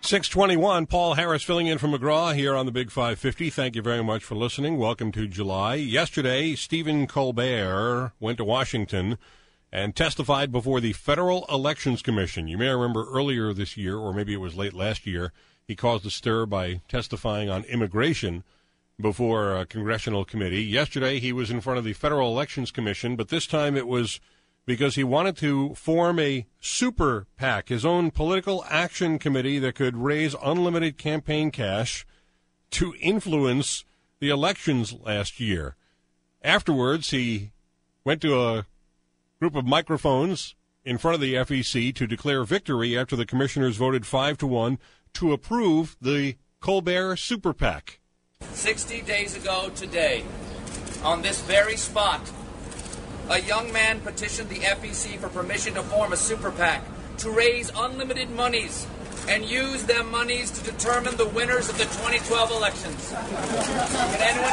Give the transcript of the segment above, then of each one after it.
621, Paul Harris filling in for McGraw here on the Big 550. Thank you very much for listening. Welcome to July. Yesterday, Stephen Colbert went to Washington and testified before the Federal Elections Commission. You may remember earlier this year, or maybe it was late last year, he caused a stir by testifying on immigration before a congressional committee. Yesterday, he was in front of the Federal Elections Commission, but this time it was because he wanted to form a super PAC, his own political action committee that could raise unlimited campaign cash to influence the elections last year. Afterwards, he went to a group of microphones in front of the FEC to declare victory after the commissioners voted 5-1 to approve the Colbert Super PAC. 60 days ago today, on this very spot, a young man petitioned the FEC for permission to form a super PAC to raise unlimited monies and use them monies to determine the winners of the 2012 elections. Can anyone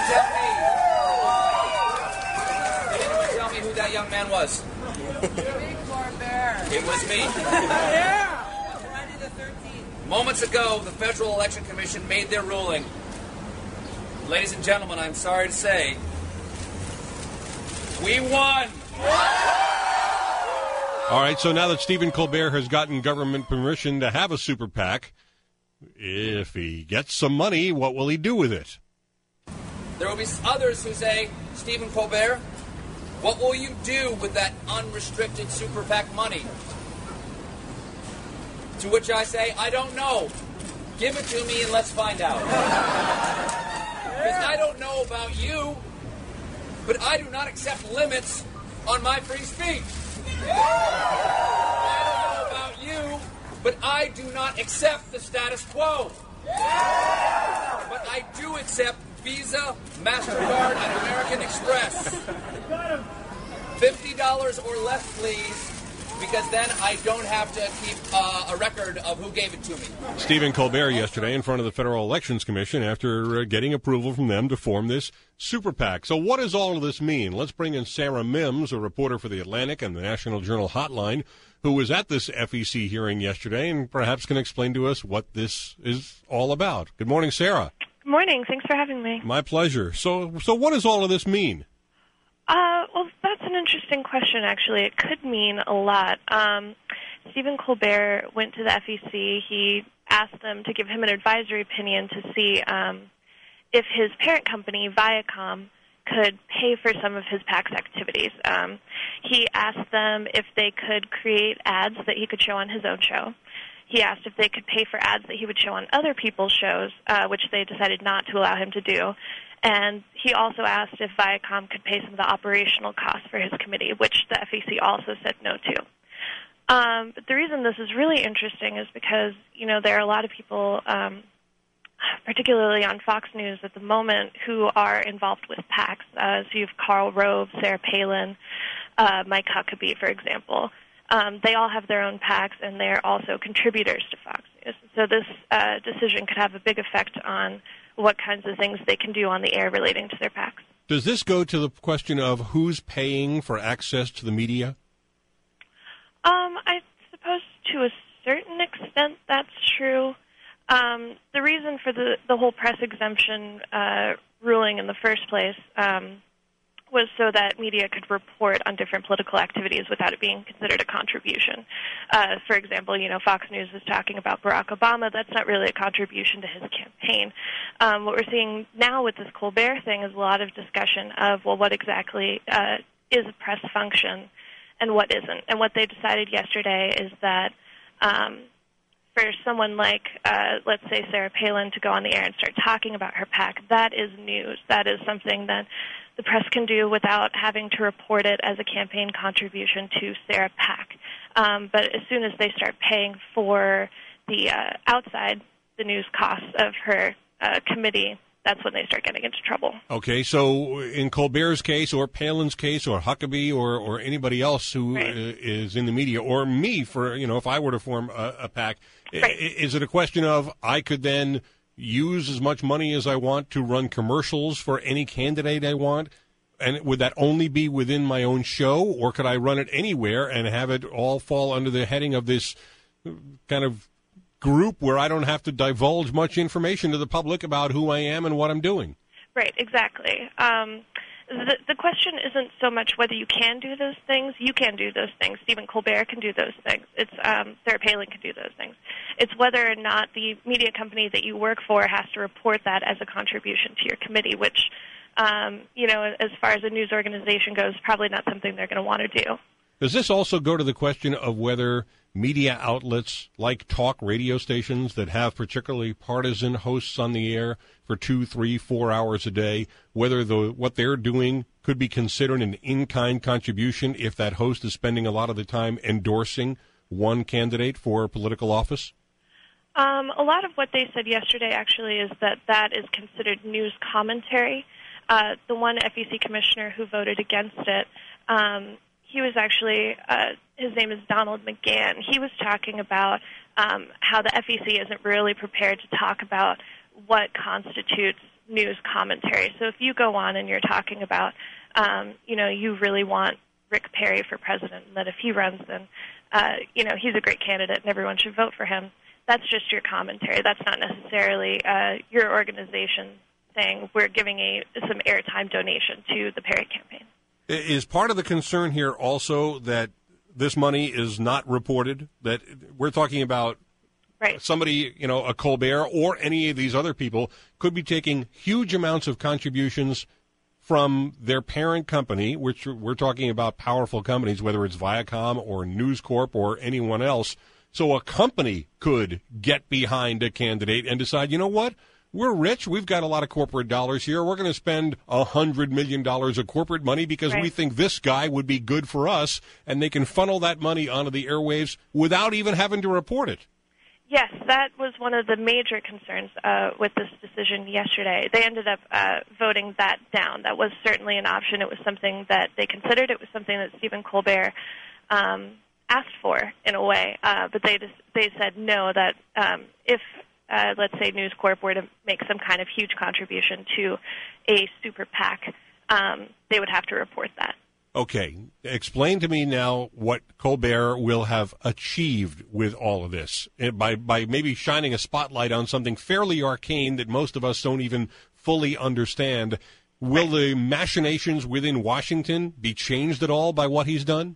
tell me who that young man was? It was me. Friday the 13th. Moments ago, the Federal Election Commission made their ruling. Ladies and gentlemen, I'm sorry to say, we won! All right, so now that Stephen Colbert has gotten government permission to have a super PAC, if he gets some money, what will he do with it? There will be others who say, Stephen Colbert, what will you do with that unrestricted super PAC money? To which I say, I don't know. Give it to me and let's find out. Because I don't know about you, but I do not accept limits on my free speech. I don't know about you, but I do not accept the status quo. But I do accept Visa, MasterCard, and American Express. $50 or less, please, because then I don't have to keep a record of who gave it to me. Stephen Colbert yesterday in front of the Federal Elections Commission after getting approval from them to form this super PAC. So what does all of this mean? Let's bring in Sarah Mims, a reporter for The Atlantic and the National Journal Hotline, who was at this FEC hearing yesterday and perhaps can explain to us what this is all about. Good morning, Sarah. Good morning. Thanks for having me. My pleasure. So what does all of this mean? Well, that's an interesting question, actually. It could mean a lot. Stephen Colbert went to the FEC. He asked them to give him an advisory opinion to see if his parent company, Viacom, could pay for some of his PAC's activities. He asked them if they could create ads that he could show on his own show. He asked if they could pay for ads that he would show on other people's shows, which they decided not to allow him to do. And he also asked if Viacom could pay some of the operational costs for his committee, which the FEC also said no to. But the reason this is really interesting is because, there are a lot of people, particularly on Fox News at the moment, who are involved with PACs. So you have Karl Rove, Sarah Palin, Mike Huckabee, for example. They all have their own PACs, and they're also contributors to Fox News. So this decision could have a big effect on what kinds of things they can do on the air relating to their PACs. Does this go to the question of who's paying for access to the media? I suppose to a certain extent that's true. The reason for the whole press exemption ruling in the first place was so that media could report on different political activities without it being considered a contribution. For example, Fox News is talking about Barack Obama. That's not really a contribution to his campaign. What we're seeing now with this Colbert thing is a lot of discussion of, well, what exactly is a press function and what isn't. And what they decided yesterday is that for someone like, let's say, Sarah Palin to go on the air and start talking about her PAC, that is news. That is something that the press can do without having to report it as a campaign contribution to Sarah PAC. But as soon as they start paying for the outside, the news costs of her committee, that's when they start getting into trouble. Okay, so in Colbert's case or Palin's case or Huckabee or anybody else who is in the media, or me, for if I were to form a PAC, is it a question of I could then use as much money as I want to run commercials for any candidate I want? And would that only be within my own show, or could I run it anywhere and have it all fall under the heading of this kind of group where I don't have to divulge much information to the public about who I am and what I'm doing. Right, exactly. The question isn't so much whether you can do those things. You can do those things. Stephen Colbert can do those things. It's Sarah Palin can do those things. It's whether or not the media company that you work for has to report that as a contribution to your committee, which, as far as a news organization goes, probably not something they're going to want to do. Does this also go to the question of whether media outlets like talk radio stations that have particularly partisan hosts on the air for 2, 3, 4 hours a day, whether what they're doing could be considered an in-kind contribution if that host is spending a lot of the time endorsing one candidate for political office? A lot of what they said yesterday actually is that is considered news commentary. The one FEC commissioner who voted against it, he was actually, his name is Donald McGahn. He was talking about how the FEC isn't really prepared to talk about what constitutes news commentary. So if you go on and you're talking about, you really want Rick Perry for president, and that if he runs, then, he's a great candidate and everyone should vote for him, that's just your commentary. That's not necessarily your organization saying we're giving some airtime donation to the Perry campaign. Is part of the concern here also that this money is not reported, that we're talking about right. Somebody, a Colbert or any of these other people could be taking huge amounts of contributions from their parent company, which we're talking about powerful companies, whether it's Viacom or News Corp or anyone else. So a company could get behind a candidate and decide, you know what? We're rich. We've got a lot of corporate dollars here. We're going to spend $100 million of corporate money because right. we think this guy would be good for us, and they can funnel that money onto the airwaves without even having to report it. Yes, that was one of the major concerns with this decision yesterday. They ended up voting that down. That was certainly an option. It was something that they considered. It was something that Stephen Colbert asked for in a way, but they said no, that if let's say News Corp were to make some kind of huge contribution to a super PAC, they would have to report that. Okay. Explain to me now what Colbert will have achieved with all of this by maybe shining a spotlight on something fairly arcane that most of us don't even fully understand. Will the machinations within Washington be changed at all by what he's done?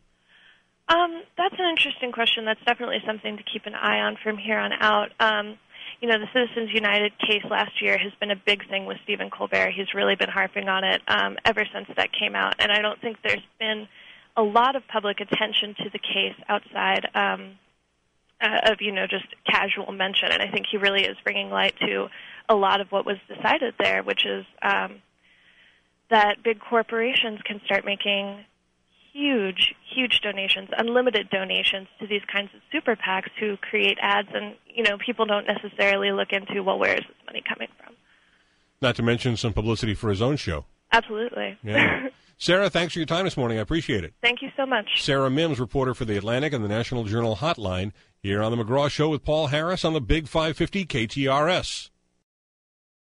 That's an interesting question. That's definitely something to keep an eye on from here on out. The Citizens United case last year has been a big thing with Stephen Colbert. He's really been harping on it ever since that came out. And I don't think there's been a lot of public attention to the case outside of, just casual mention. And I think he really is bringing light to a lot of what was decided there, which is that big corporations can start making huge donations, unlimited donations to these kinds of super PACs who create ads, and people don't necessarily look into, well, where is this money coming from? Not to mention some publicity for his own show. Absolutely. Yeah. Sarah, thanks for your time this morning. I appreciate it. Thank you so much. Sarah Mims, reporter for The Atlantic and the National Journal Hotline, here on the McGraw Show with Paul Harris on the Big 550 KTRS.